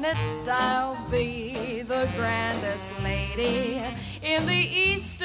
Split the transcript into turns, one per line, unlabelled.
it, I'll be the grandest lady in the East